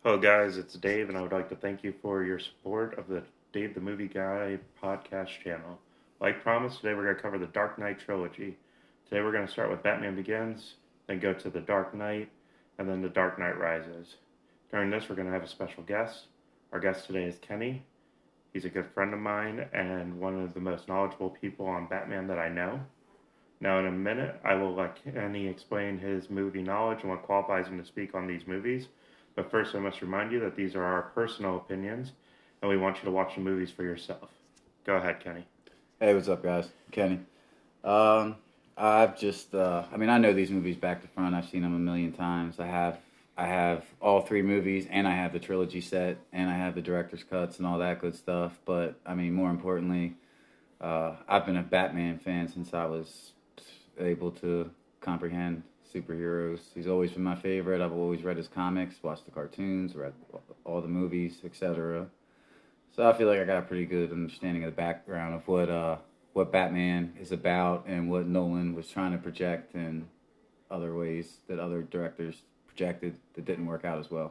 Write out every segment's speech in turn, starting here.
Hello, guys. It's Dave, and I would like to thank you for your support of the Dave the Movie Guy podcast channel. Like promised, today we're going to cover the Dark Knight trilogy. Today we're going to start with Batman Begins, then go to the Dark Knight, and then the Dark Knight Rises. During this, we're going to have a special guest. Our guest today is Kenny. He's a good friend of mine and one of the most knowledgeable people on Batman that I know. Now, in a minute, I will let Kenny explain his movie knowledge and what qualifies him to speak on these movies. But first, I must remind you that these are our personal opinions, and we want you to watch the movies for yourself. Go ahead, Kenny. Hey, what's up, guys? Kenny. I know these movies back to front. I've seen them a million times. I have all three movies, and I have the trilogy set, and I have the director's cuts and all that good stuff. But, more importantly, I've been a Batman fan since I was able to comprehend superheroes. He's always been my favorite. I've always read his comics, watched the cartoons, read all the movies, etc. So I feel like I got a pretty good understanding of the background of what Batman is about and what Nolan was trying to project in other ways that other directors projected that didn't work out as well.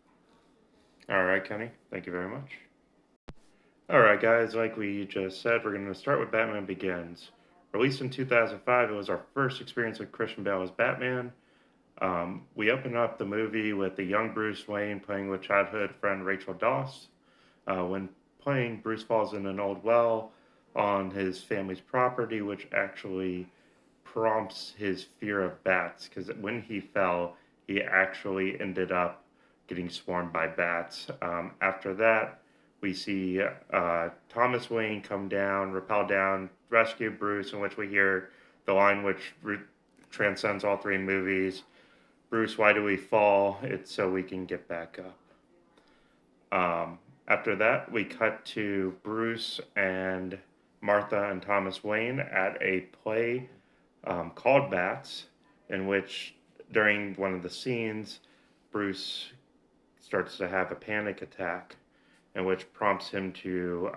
All right, Kenny. Thank you very much. All right, guys. Like we just said, we're going to start with Batman Begins. Released in 2005, it was our first experience with Christian Bale as Batman. We open up the movie with the young Bruce Wayne playing with childhood friend Rachel Dawes. When playing, Bruce falls in an old well on his family's property, which actually prompts his fear of bats, because when he fell, he actually ended up getting swarmed by bats. After that, we see Thomas Wayne come down, rappel down, rescue Bruce, in which we hear the line which transcends all three movies. Bruce, why do we fall? It's so we can get back up. After that, we cut to Bruce and Martha and Thomas Wayne at a play called Bats, in which during one of the scenes, Bruce starts to have a panic attack, in which prompts him to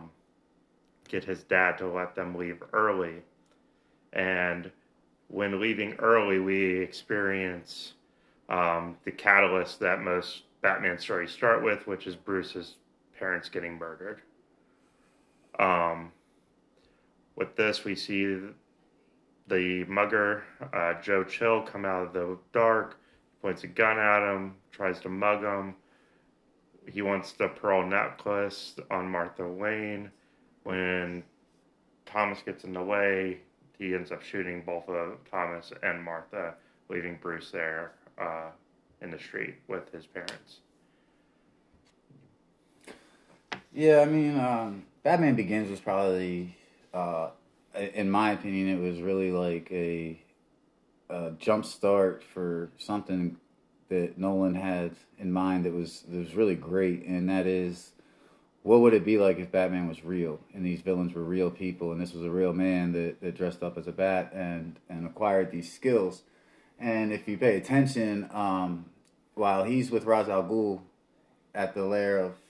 get his dad to let them leave early. And when leaving early, we experience the catalyst that most Batman stories start with, which is Bruce's parents getting murdered. With this, we see the mugger, Joe Chill, come out of the dark, points a gun at him, tries to mug him. He wants the pearl necklace on Martha Wayne. When Thomas gets in the way, he ends up shooting both of Thomas and Martha, leaving Bruce there in the street with his parents. Yeah, Batman Begins was probably, in my opinion, it was really like a jump start for something that Nolan had in mind that was really great, and that is, what would it be like if Batman was real and these villains were real people and this was a real man that dressed up as a bat and acquired these skills? And if you pay attention, while he's with Ra's al Ghul at the lair of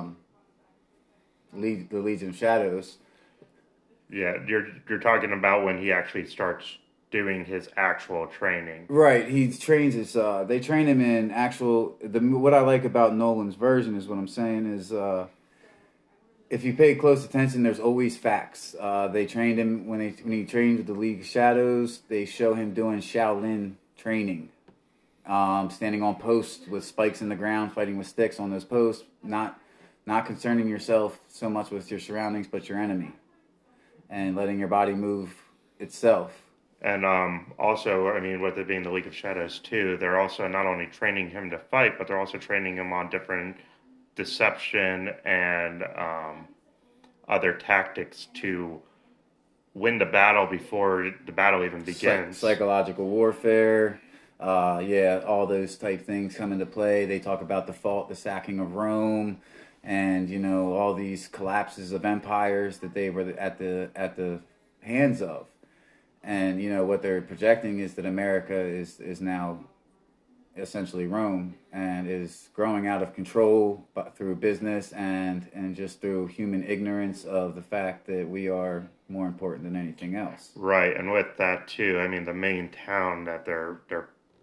the Legion of Shadows. Yeah, you're talking about when he actually starts doing his actual training. Right, he trains his. They train him in actual. What I like about Nolan's version is what I'm saying is, if you pay close attention, there's always facts. They trained him when he trained with the League of Shadows. They show him doing Shaolin training, standing on posts with spikes in the ground, fighting with sticks on those posts, not concerning yourself so much with your surroundings, but your enemy, and letting your body move itself. And also, with it being the League of Shadows too, they're also not only training him to fight, but they're also training him on different deception and other tactics to win the battle before the battle even begins. Psychological warfare, all those type things come into play. They talk about the sacking of Rome, and all these collapses of empires that they were at the hands of. And what they're projecting is that America is now essentially Rome and is growing out of control through business and just through human ignorance of the fact that we are more important than anything else. Right, and with that too, the main town that they're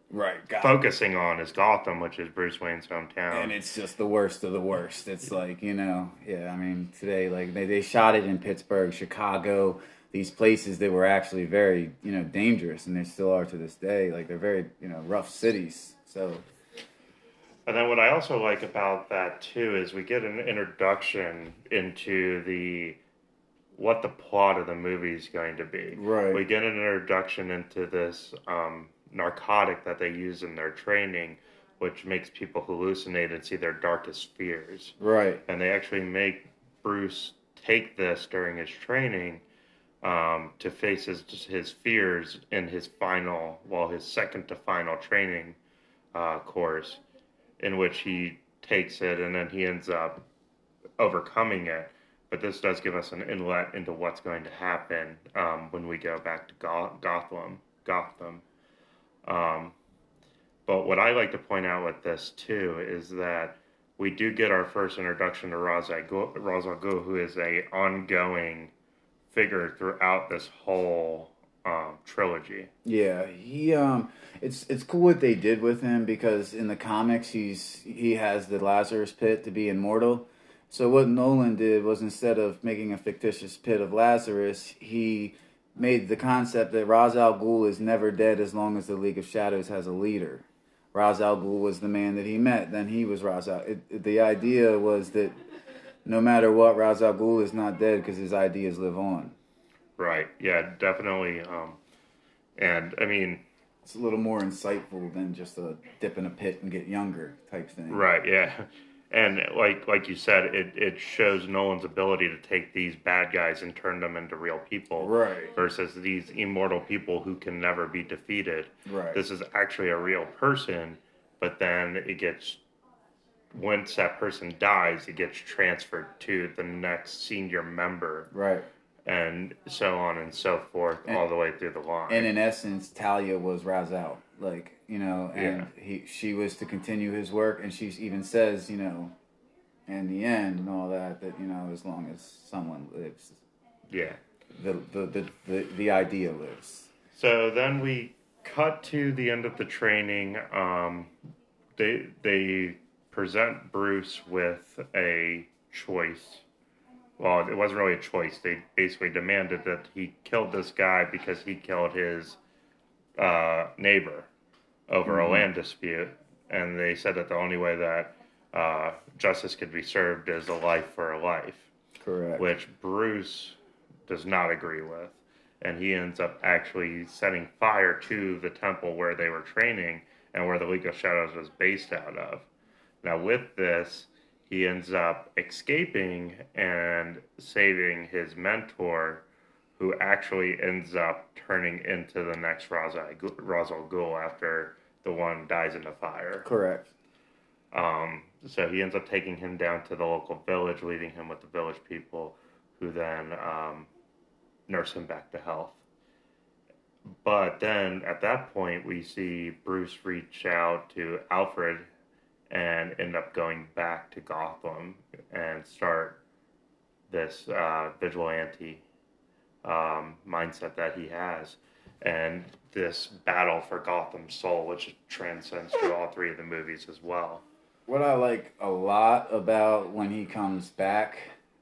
Right. focusing on is Gotham, which is Bruce Wayne's hometown. And it's just the worst of the worst. It's like, I mean, today, like, they shot it in Pittsburgh, Chicago, these places that were actually very, dangerous, and they still are to this day. Like, they're very, rough cities. So. And then what I also like about that, too, is we get an introduction into what the plot of the movie is going to be. Right. We get an introduction into this narcotic that they use in their training, which makes people hallucinate and see their darkest fears. Right. And they actually make Bruce take this during his training to face his fears in his second to final training course, in which he takes it and then he ends up overcoming it. But this does give us an inlet into what's going to happen when we go back to Gotham. But what I like to point out with this, too, is that we do get our first introduction to Ra's al Ghul, who is a ongoing figure throughout this whole trilogy. Yeah, it's cool what they did with him, because in the comics he has the Lazarus Pit to be immortal. So what Nolan did was, instead of making a fictitious pit of Lazarus, he made the concept that Ra's al Ghul is never dead as long as the League of Shadows has a leader. Ra's al Ghul was the man that he met, then he was Ra's al. The idea was that no matter what, Ra's al Ghul is not dead because his ideas live on. Right. Yeah, definitely. And I mean, it's a little more insightful than just a dip in a pit and get younger type thing. Right. Yeah. And like you said, it shows Nolan's ability to take these bad guys and turn them into real people. Right. Versus these immortal people who can never be defeated. Right. This is actually a real person, but then once that person dies, it gets transferred to the next senior member. Right. And so on and so forth, all the way through the line. And in essence, Talia was Ra's al. She was to continue his work, and she even says, in the end and all that, as long as someone lives, yeah, the idea lives. So then we cut to the end of the training. They present Bruce with a choice. Well, it wasn't really a choice. They basically demanded that he killed this guy because he killed his neighbor over a land dispute. And they said that the only way that justice could be served is a life for a life. Correct. Which Bruce does not agree with. And he ends up actually setting fire to the temple where they were training and where the League of Shadows was based out of. Now, with this, he ends up escaping and saving his mentor, who actually ends up turning into the next Ra's al Ghul after the one dies in the fire. Correct. So he ends up taking him down to the local village, leaving him with the village people, who then nurse him back to health. But then, at that point, we see Bruce reach out to Alfred and end up going back to Gotham and start this vigilante mindset that he has, and this battle for Gotham's soul, which transcends through all three of the movies as well. What I like a lot about when he comes back,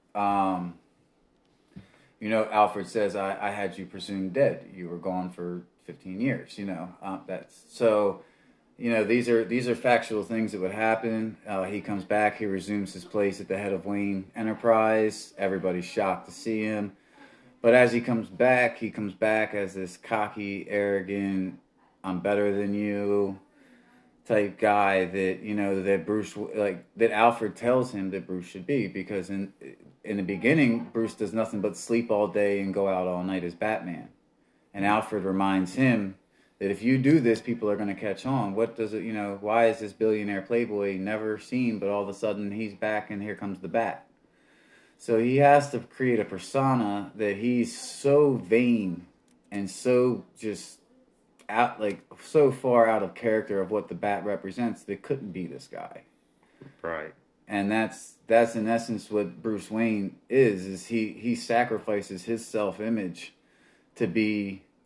Alfred says, I had you presumed dead. You were gone for 15 years, that's so. These are factual things that would happen. He comes back. He resumes his place at the head of Wayne Enterprise. Everybody's shocked to see him. But as he comes back as this cocky, arrogant, I'm better than you type guy that, that Bruce, that Alfred tells him that Bruce should be. Because in the beginning, Bruce does nothing but sleep all day and go out all night as Batman. And Alfred reminds him that if you do this, people are going to catch on. What does it, why is this billionaire playboy never seen, but all of a sudden he's back and here comes the bat? So he has to create a persona that he's so vain and so just out, so far out of character of what the bat represents that couldn't be this guy. Right. And that's in essence what Bruce Wayne is he sacrifices his self-image to be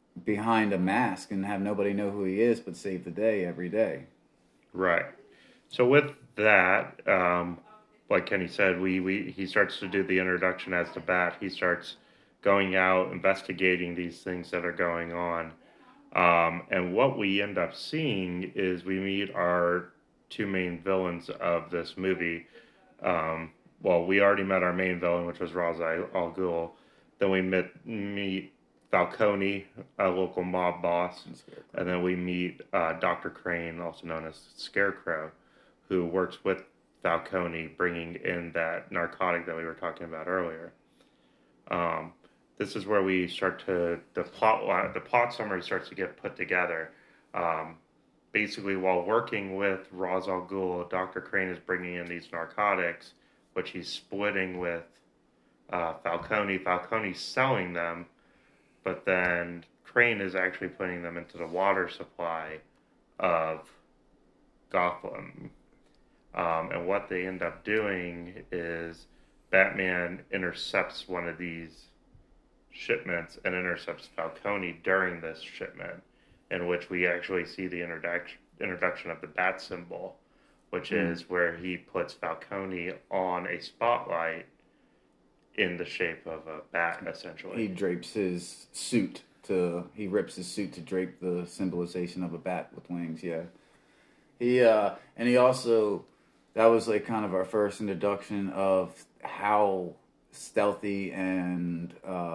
behind a mask and have nobody know who he is, but save the day every day. Right. So with that, like Kenny said, he starts to do the introduction as the Bat. He starts going out investigating these things that are going on. And what we end up seeing is we meet our two main villains of this movie. Well, we already met our main villain, which was Ra's al Ghul. Then we meet Falcone, a local mob boss, and then we meet Dr. Crane, also known as Scarecrow, who works with Falcone, bringing in that narcotic that we were talking about earlier. This is where we start to the plot summary starts to get put together. Basically, while working with Ra's al Ghul, Dr. Crane is bringing in these narcotics, which he's splitting with Falcone. Falcone's selling them, but then Crane is actually putting them into the water supply of Gotham. And what they end up doing is Batman intercepts one of these shipments and intercepts Falcone during this shipment, in which we actually see the introduction of the bat symbol, which is where he puts Falcone on a spotlight in the shape of a bat, essentially. He drapes his suit he rips his suit to drape the symbolization of a bat with wings, yeah. He also, that was like kind of our first introduction of how stealthy and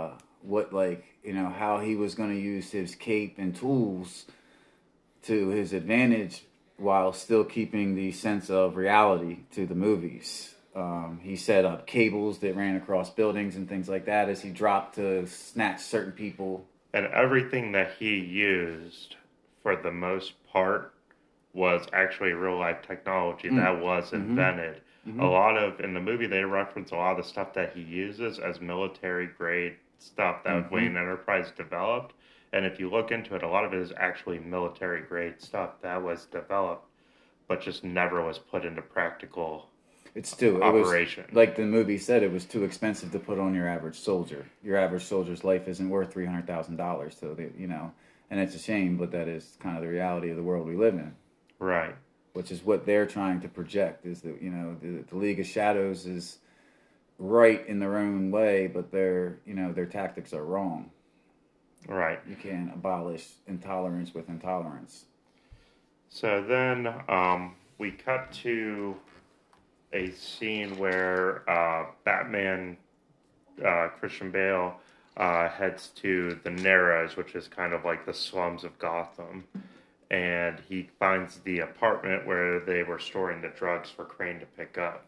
how he was going to use his cape and tools to his advantage while still keeping the sense of reality to the movies. He set up cables that ran across buildings and things like that as he dropped to snatch certain people. And everything that he used, for the most part, was actually real life technology that was invented. Mm-hmm. In the movie, they reference a lot of the stuff that he uses as military grade stuff that Wayne Enterprise developed. And if you look into it, a lot of it is actually military grade stuff that was developed, but just never was put into practical operation. It was, like the movie said, it was too expensive to put on your average soldier. Your average soldier's life isn't worth $300,000. So, and it's a shame, but that is kind of the reality of the world we live in. Right. Which is what they're trying to project, is that, the League of Shadows is right in their own way, but their tactics are wrong. Right. You can't abolish intolerance with intolerance. So then we cut to a scene where Batman, Christian Bale, heads to the Narrows, which is kind of like the slums of Gotham. And he finds the apartment where they were storing the drugs for Crane to pick up.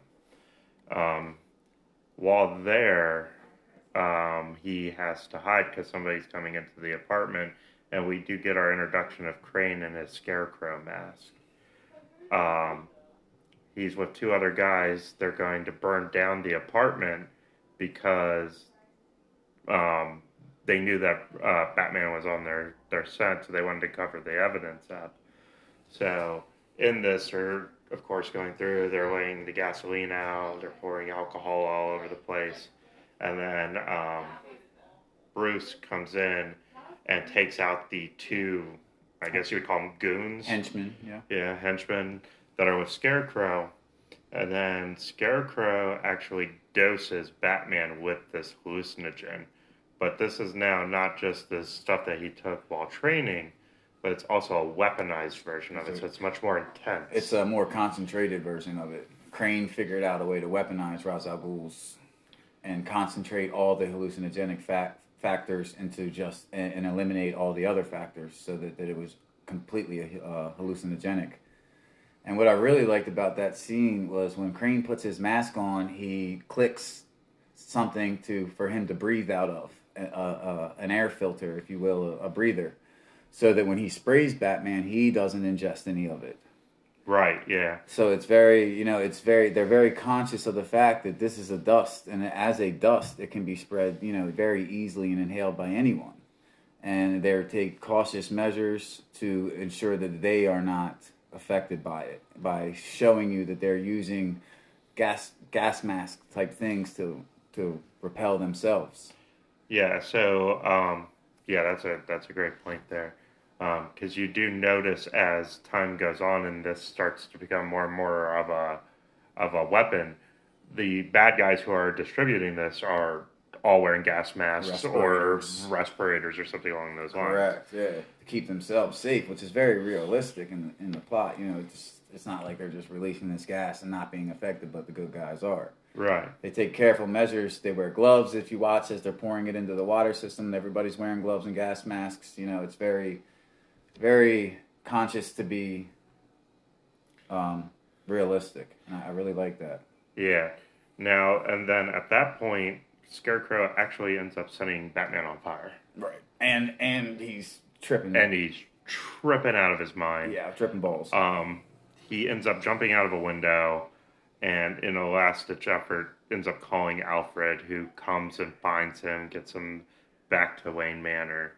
While there, he has to hide because somebody's coming into the apartment, and we do get our introduction of Crane in his Scarecrow mask. He's with two other guys. They're going to burn down the apartment because they knew that Batman was on their scent, so they wanted to cover the evidence up. So in this, they're, of course, going through, they're laying the gasoline out, they're pouring alcohol all over the place, and then Bruce comes in and takes out the two, I guess you would call them goons. Henchmen, yeah. Yeah, henchmen that are with Scarecrow. And then Scarecrow actually doses Batman with this hallucinogen. But this is now not just the stuff that he took while training, but it's also a weaponized version of it, so it's much more intense. It's a more concentrated version of it. Crane figured out a way to weaponize Ra's al Ghul's and concentrate all the hallucinogenic factors into and eliminate all the other factors so that it was completely hallucinogenic. And what I really liked about that scene was when Crane puts his mask on, he clicks something for him to breathe out of, an air filter, if you will, a breather, so that when he sprays Batman, he doesn't ingest any of it. Right, yeah. So it's they're very conscious of the fact that this is a dust, and as a dust, it can be spread, very easily and inhaled by anyone. And they take cautious measures to ensure that they are not affected by it, by showing you that they're using gas mask type things to repel themselves. Yeah, so Yeah, that's a great point there, because you do notice as time goes on and this starts to become more and more of a weapon, the bad guys who are distributing this are all wearing gas masks or Respirators. respirators or something along those lines. Correct. Yeah, to keep themselves safe, which is very realistic in the plot. You know, it's not like they're just releasing this gas and not being affected, but the good guys are. Right. They take careful measures. They wear gloves. If you watch as they're pouring it into the water system, everybody's wearing gloves and gas masks. You know, it's very, very conscious to be realistic, and I really like that. Yeah. Now and then at that point, Scarecrow actually ends up setting Batman on fire, Right. And he's tripping. and he's tripping out of his mind. Yeah, tripping balls. He ends up jumping out of a window, and in a last-ditch effort, ends up calling Alfred, who comes and finds him, gets him back to Wayne Manor,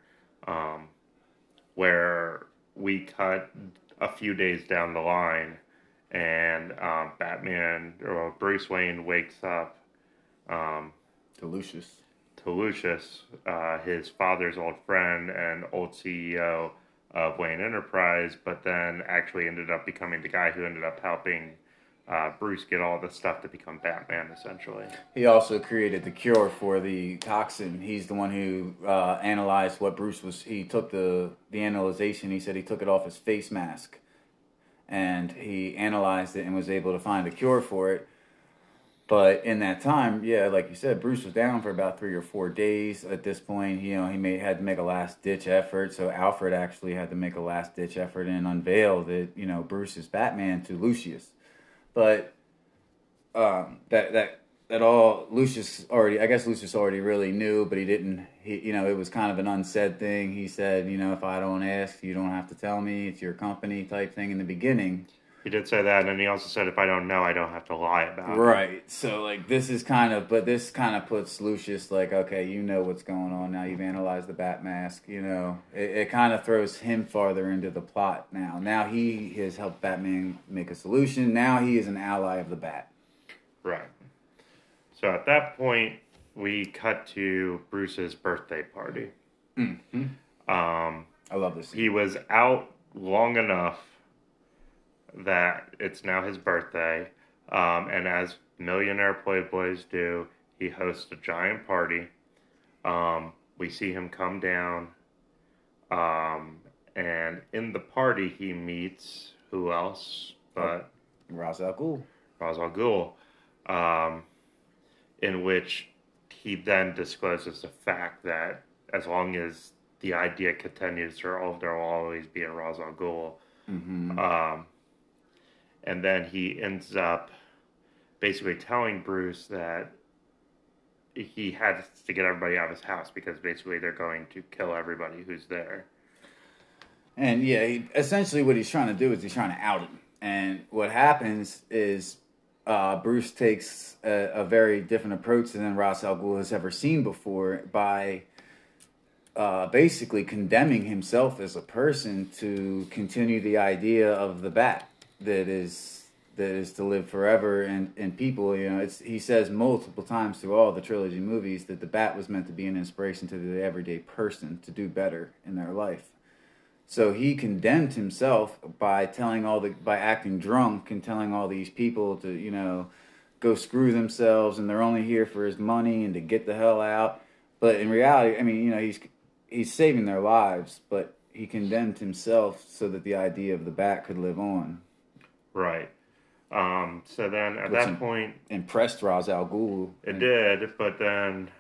where we cut a few days down the line, and Batman, or Bruce Wayne, wakes up To Lucius. to Lucius, his father's old friend and old CEO of Wayne Enterprise, but then actually ended up becoming the guy who ended up helping Bruce get all the stuff to become Batman, essentially. He also created the cure for the toxin. He's the one who analyzed what Bruce was. He took the analyzation. He said he took it off his face mask, and he analyzed it and was able to find a cure for it. But in that time, yeah, like you said, Bruce was down for about 3 or 4 days. At this point, you know, had to make a last ditch effort. So Alfred actually had to make a last ditch effort and unveil that, you know, Bruce is Batman to Lucius. But that all Lucius already, I guess Lucius already really knew, but he didn't. You know, it was kind of an unsaid thing. He said, you know, if I don't ask, you don't have to tell me. It's your company type thing in the beginning. He did say that, and then he also said, if I don't know, I don't have to lie about it. Right. So, like, this kind of puts Lucius, like, okay, you know what's going on now. You've analyzed the Bat Mask, you know. It kind of throws him farther into the plot now. Now he has helped Batman make a solution. Now he is an ally of the Bat. Right. So at that point, we cut to Bruce's birthday party. Mm-hmm. I love this scene. He was out long enough that it's now his birthday, and as millionaire playboys do, he hosts a giant party. We see him come down, and in the party he meets who else but Ra's al Ghul. Ra's al Ghul, in which he then discloses the fact that as long as the idea continues, there will always be a Ra's al Ghul. Mm-hmm. And then he ends up basically telling Bruce that he had to get everybody out of his house because basically they're going to kill everybody who's there. And yeah, essentially what he's trying to do is he's trying to out him. And what happens is Bruce takes a very different approach than Ra's al Ghul has ever seen before by basically condemning himself as a person to continue the idea of the Bat that is to live forever and people, you know, he says multiple times through all the trilogy movies that the Bat was meant to be an inspiration to the everyday person to do better in their life. So he condemned himself by acting drunk and telling all these people to, you know, go screw themselves and they're only here for his money and to get the hell out. But in reality, I mean, you know, he's saving their lives, but he condemned himself so that the idea of the Bat could live on. Right. So then at that point, impressed Ra's al Ghul. It did, but then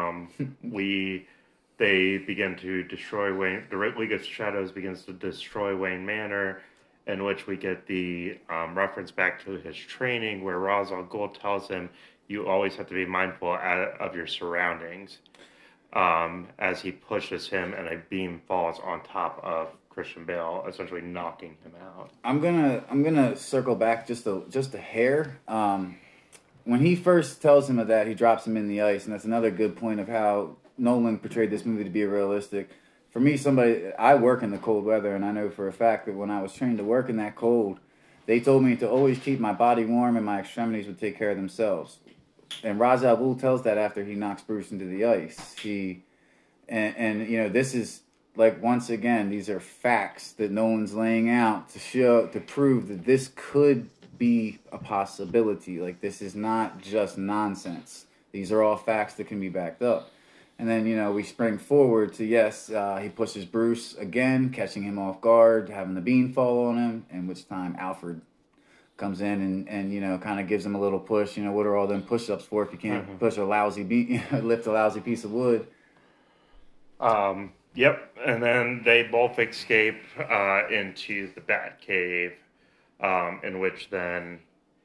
they begin to destroy Wayne. The League of Shadows begins to destroy Wayne Manor, in which we get the reference back to his training, where Ra's al Ghul tells him, "You always have to be mindful of your surroundings." As he pushes him, and a beam falls on top of Christian Bale, essentially knocking him out. I'm gonna circle back just a hair. When he first tells him of that, he drops him in the ice, and that's another good point of how Nolan portrayed this movie to be realistic. For me, I work in the cold weather, and I know for a fact that when I was trained to work in that cold, they told me to always keep my body warm and my extremities would take care of themselves. And Ra's al Ghul tells that after he knocks Bruce into the ice. And you know, this is like, once again, these are facts that Nolan's laying out to prove that this could be a possibility. Like, this is not just nonsense. These are all facts that can be backed up. And then, you know, we spring forward to, yes, he pushes Bruce again, catching him off guard, having the bean fall on him, in which time Alfred comes in and you know, kind of gives him a little push. You know, what are all them push-ups for if you can't push a lousy lift a lousy piece of wood? Yep, and then they both escape into the Batcave, in which then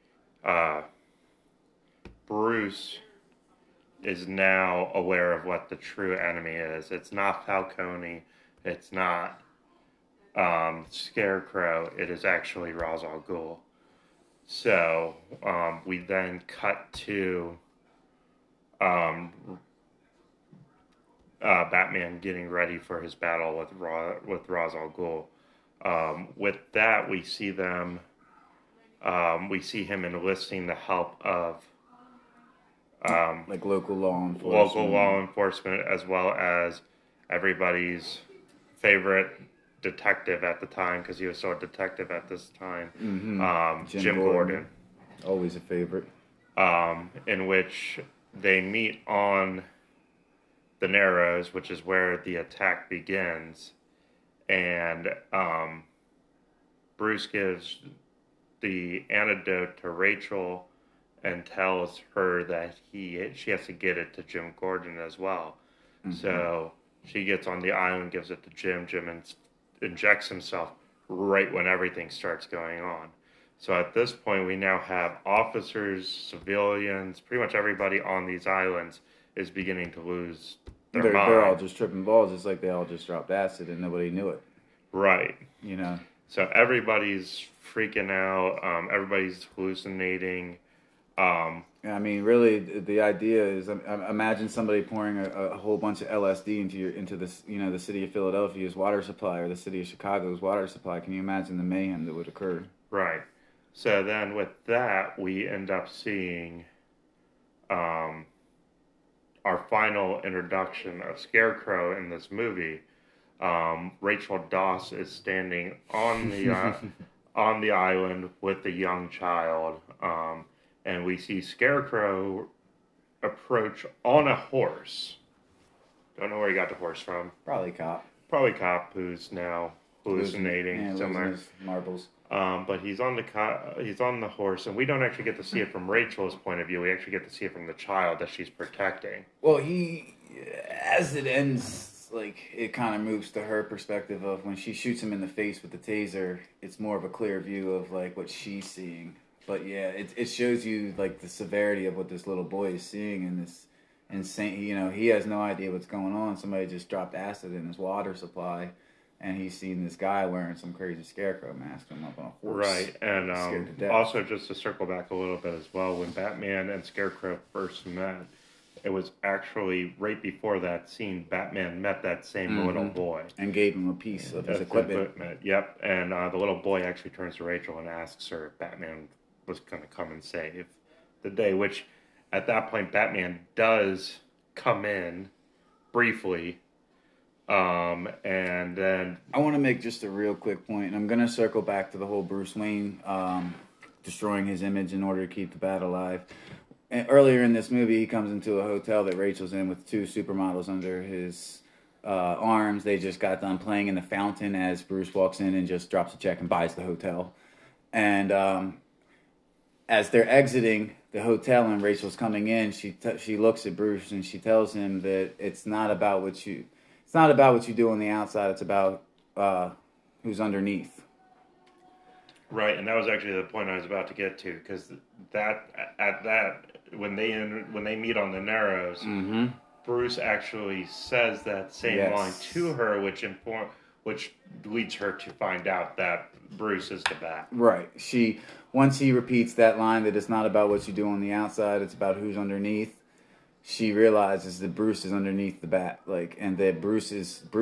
Bruce is now aware of what the true enemy is. It's not Falcone, it's not Scarecrow, it is actually Ra's al Ghul. So we then cut to Batman getting ready for his battle with Ra's al Ghul. With that, we see them. We see him enlisting the help of Like local law enforcement, as well as everybody's favorite detective at the time, because he was so a detective at this time, Jim Gordon. Always a favorite. In which they meet on the Narrows, which is where the attack begins, and Bruce gives the antidote to Rachel and tells her that she has to get it to Jim Gordon as well. Mm-hmm. So she gets on the island, gives it to Jim. Jim injects himself right when everything starts going on. So at this point, we now have officers, civilians, pretty much everybody on these islands is beginning to lose their mind. They're all just tripping balls. It's like they all just dropped acid and nobody knew it. Right. You know? So everybody's freaking out. Everybody's hallucinating. I mean, really, the idea is, imagine somebody pouring a whole bunch of LSD into this, you know, the city of Philadelphia's water supply, or the city of Chicago's water supply. Can you imagine the mayhem that would occur? Right. So then with that, we end up seeing our final introduction of Scarecrow in this movie. Rachel Dawes is standing on the on the island with the young child, and we see Scarecrow approach on a horse. Don't know where he got the horse from. Probably Cop. Who's now hallucinating somewhere. His marbles. But he's on the horse, and we don't actually get to see it from Rachel's point of view. We actually get to see it from the child that she's protecting. Well, as it ends, like, it kind of moves to her perspective of when she shoots him in the face with the taser. It's more of a clear view of like what she's seeing. But yeah, it shows you like the severity of what this little boy is seeing in this insane. You know, he has no idea what's going on. Somebody just dropped acid in his water supply. And he's seen this guy wearing some crazy Scarecrow mask him up on a horse. Right, and also just to circle back a little bit as well, when Batman and Scarecrow first met, it was actually right before that scene, Batman met that same little boy. And gave him a piece of his equipment. Yep, and the little boy actually turns to Rachel and asks her if Batman was going to come and save the day, which at that point Batman does come in briefly. And then I want to make just a real quick point, and I'm going to circle back to the whole Bruce Wayne destroying his image in order to keep the Bat alive. And earlier in this movie, he comes into a hotel that Rachel's in with two supermodels under his arms. They just got done playing in the fountain as Bruce walks in and just drops a check and buys the hotel. And as they're exiting the hotel and Rachel's coming in, she looks at Bruce and she tells him that it's not about what you do on the outside. It's about who's underneath. Right, and that was actually the point I was about to get to, because when they meet on the Narrows, Bruce actually says that same line to her, which leads her to find out that Bruce is the Bat. Right. Once he repeats that line that it's not about what you do on the outside, it's about who's underneath. She realizes that Bruce is underneath the Bat, and that Bruce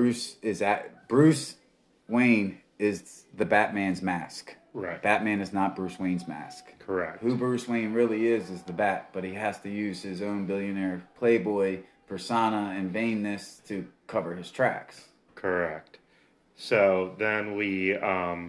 Wayne is the Batman's mask. Right. Batman is not Bruce Wayne's mask. Correct. Who Bruce Wayne really is the Bat, but he has to use his own billionaire playboy persona and vainness to cover his tracks. Correct. So then we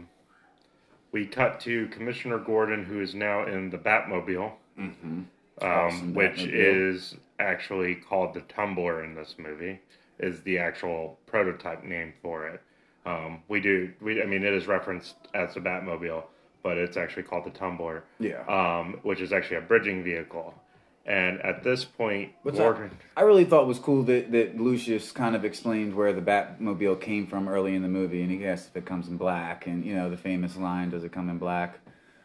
cut to Commissioner Gordon, who is now in the Batmobile, Awesome which Batmobile. is actually called the Tumbler in this movie, is the actual prototype name for it. I mean, it is referenced as the Batmobile, but it's actually called the Tumbler. Yeah. Which is actually a bridging vehicle. And at this point, Which Gordon... I really thought was cool that Lucius kind of explained where the Batmobile came from early in the movie, and he asked if it comes in black, and, you know, the famous line, does it come in black?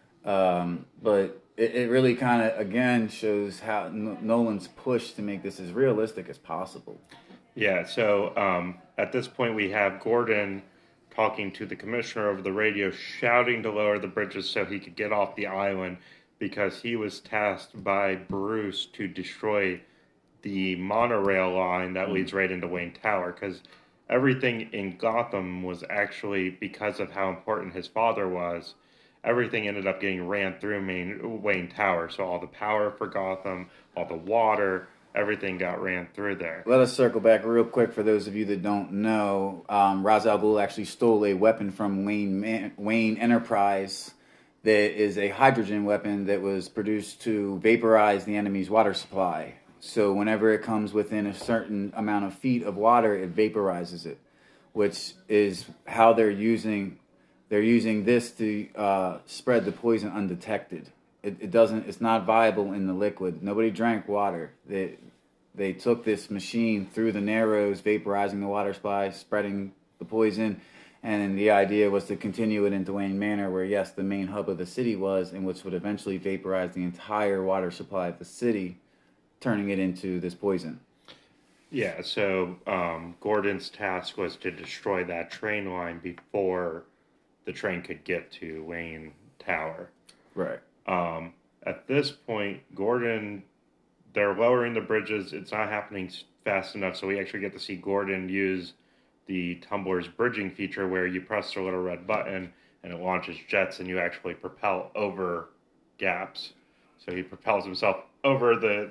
But it really kind of, again, shows how Nolan's push to make this as realistic as possible. Yeah, so at this point we have Gordon talking to the commissioner over the radio, shouting to lower the bridges so he could get off the island because he was tasked by Bruce to destroy the monorail line that leads right into Wayne Tower, because everything in Gotham was actually, because of how important his father was, everything ended up getting ran through Wayne Tower. So all the power for Gotham, all the water, everything got ran through there. Let us circle back real quick for those of you that don't know. Ra's al Ghul actually stole a weapon from Wayne Enterprise that is a hydrogen weapon that was produced to vaporize the enemy's water supply. So whenever it comes within a certain amount of feet of water, it vaporizes it, which is how they're using this to spread the poison undetected. It's not viable in the liquid. Nobody drank water. They took this machine through the Narrows, vaporizing the water supply, spreading the poison, and the idea was to continue it into Wayne Manor, where, yes, the main hub of the city was, and which would eventually vaporize the entire water supply of the city, turning it into this poison. Yeah, so Gordon's task was to destroy that train line before the train could get to Wayne Tower. Right. At this point, they're lowering the bridges. It's not happening fast enough, so we actually get to see Gordon use the Tumbler's bridging feature, where you press the little red button and it launches jets and you actually propel over gaps. So he propels himself over the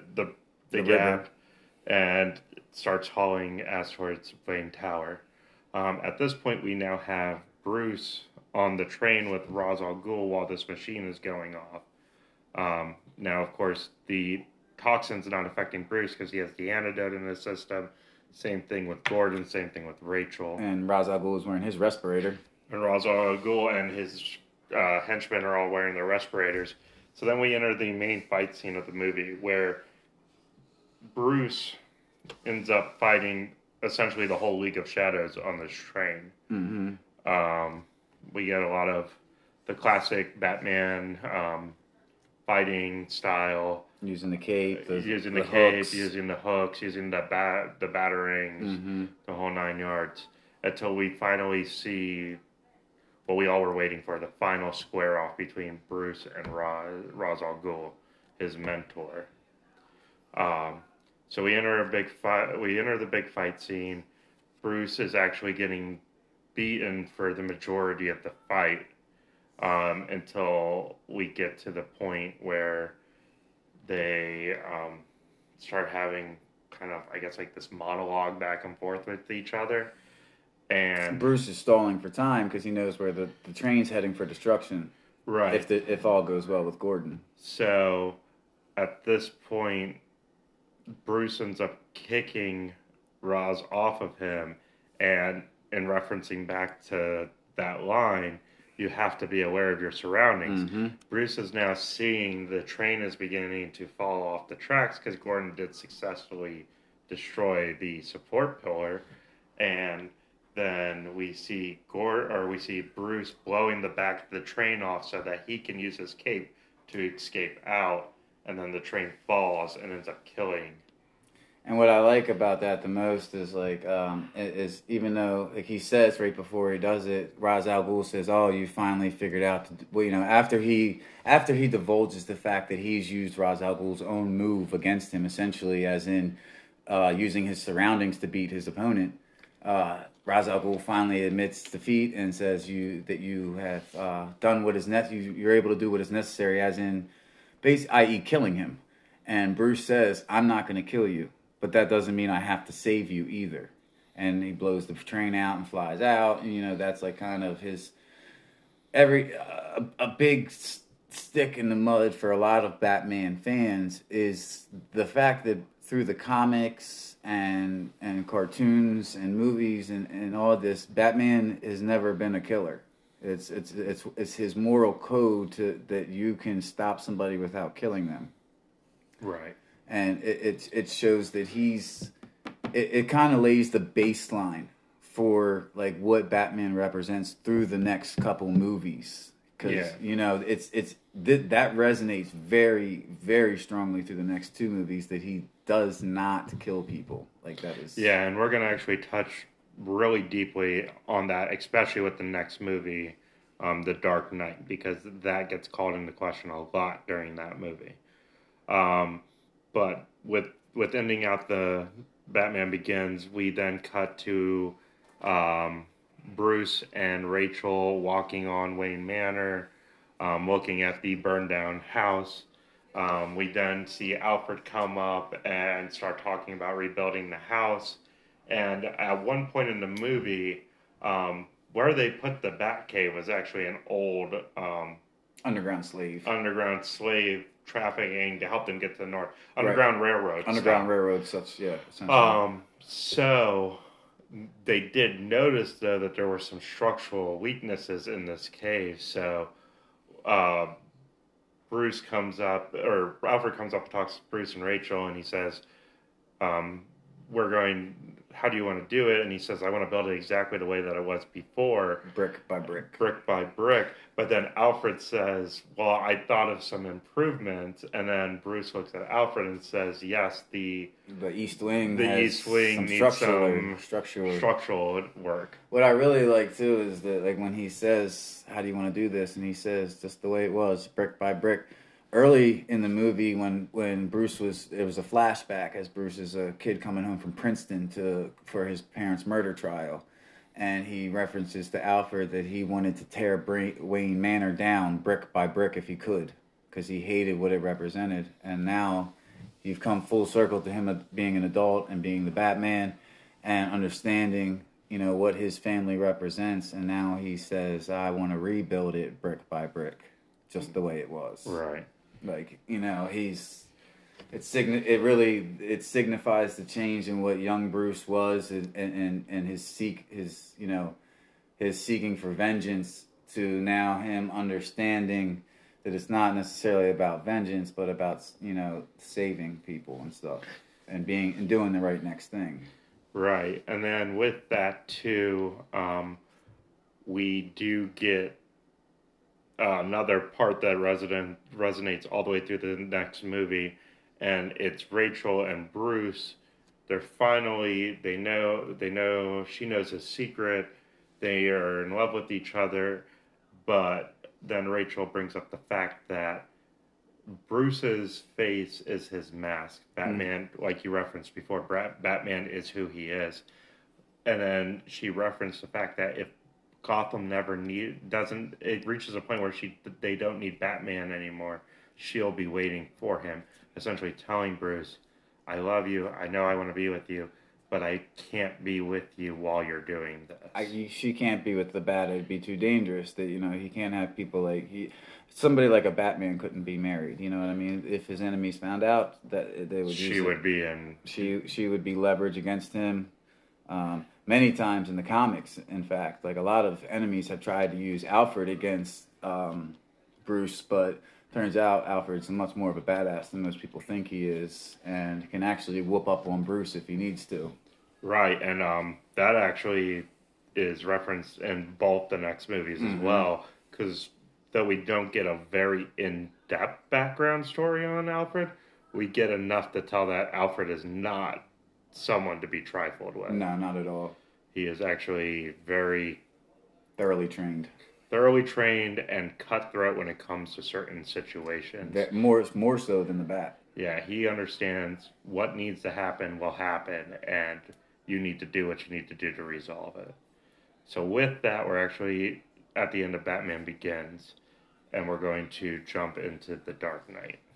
gap and starts hauling ass towards Wayne Tower. At this point, we now have Bruce on the train with Ra's al Ghul while this machine is going off. Now, of course, the toxin's not affecting Bruce because he has the antidote in his system. Same thing with Gordon, same thing with Rachel. And Ra's al Ghul is wearing his respirator. And Ra's al Ghul and his henchmen are all wearing their respirators. So then we enter the main fight scene of the movie, where Bruce ends up fighting essentially the whole League of Shadows on this train. Mm-hmm. We get a lot of the classic Batman fighting style. Using the cape, using the hooks. using the hooks, using the batarangs, Mm-hmm. the whole 9 yards, until we finally see what we all were waiting for, the final square off between Bruce and Ra's al Ghul, his mentor. So we enter the big fight scene. Bruce is actually getting beaten for the majority of the fight, until we get to the point where they start having kind of, I guess, like this monologue back and forth with each other. And Bruce is stalling for time because he knows where the train's heading for destruction. Right. If all goes well with Gordon. So at this point, Bruce ends up kicking Ra's off of him, and in referencing back to that line, you have to be aware of your surroundings. Mm-hmm. Bruce is now seeing the train is beginning to fall off the tracks because Gordon did successfully destroy the support pillar, and then we see Bruce blowing the back of the train off so that he can use his cape to escape out, and then the train falls and ends up killing. And what I like about that the most is is even though he says right before he does it, Ra's al Ghul says, "Oh, you finally figured out." After he divulges the fact that he's used Ra's al Ghul's own move against him, essentially as in using his surroundings to beat his opponent. Ra's al Ghul finally admits defeat and says that you have done what is you're able to do what is necessary, as in, i.e., killing him. And Bruce says, "I'm not going to kill you. but that doesn't mean I have to save you either. And he blows the train out and flies out, and that's like kind of his a big stick in the mud for a lot of Batman fans is the fact that through the comics and cartoons and movies and all this, Batman has never been a killer. It's his moral code that you can stop somebody without killing them. Right. And it shows that it kind of lays the baseline for like what Batman represents through the next couple movies, because that resonates very, very strongly through the next two movies, that he does not kill people. Like that is and we're gonna actually touch really deeply on that, especially with the next movie, The Dark Knight, because that gets called into question a lot during that movie. But with ending out the Batman Begins, we then cut to Bruce and Rachel walking on Wayne Manor, looking at the burned down house. We then see Alfred come up and start talking about rebuilding the house. And at one point in the movie, where they put the Batcave was actually an old underground slave trafficking to help them get to the north. Underground Railroad. Essentially. So they did notice, though, that there were some structural weaknesses in this cave. So Alfred comes up and talks to Bruce and Rachel, and he says, how do you want to do it? And he says, I want to build it exactly the way that it was before. Brick by brick. Brick by brick. But then Alfred says, well, I thought of some improvements. And then Bruce looks at Alfred and says, yes, the East Wing needs some structural work. What I really like, too, is that like when he says, how do you want to do this? And he says, just the way it was, brick by brick. Early in the movie, when Bruce it was a flashback as Bruce is a kid coming home from Princeton for his parents' murder trial, and he references to Alfred that he wanted to tear Wayne Manor down brick by brick if he could, because he hated what it represented. And now you've come full circle to him being an adult and being the Batman and understanding, what his family represents. And now he says, I want to rebuild it brick by brick, just the way it was. Right. Like, it signifies the change in what young Bruce was and his seeking for vengeance, to now him understanding that it's not necessarily about vengeance, but about, saving people and stuff and doing the right next thing. Right. And then with that too, we do get another part that resonates all the way through the next movie, and it's Rachel and Bruce. They know she knows his secret. They are in love with each other, but then Rachel brings up the fact that Bruce's face is his mask. Batman, like you referenced before, Batman is who he is. And then she referenced the fact that if Gotham it reaches a point where they don't need Batman anymore, she'll be waiting for him, essentially telling Bruce, I love you, I know I want to be with you, but I can't be with you while you're doing this. She can't be with the Bat, it'd be too dangerous. That he can't have people somebody like a Batman couldn't be married, you know what I mean? If his enemies found out, that they would she would be leverage against him. Many times in the comics, in fact, like a lot of enemies have tried to use Alfred against Bruce, but turns out Alfred's much more of a badass than most people think he is, and can actually whoop up on Bruce if he needs to. Right, and that actually is referenced in both the next movies as well, because though we don't get a very in-depth background story on Alfred, we get enough to tell that Alfred is not someone to be trifled with. No, not at all. He is actually very thoroughly trained and cutthroat when it comes to certain situations. More so than the Bat. Yeah, he understands what needs to happen will happen, and you need to do what you need to do to resolve it. So with that, we're actually at the end of Batman Begins, and we're going to jump into The Dark Knight.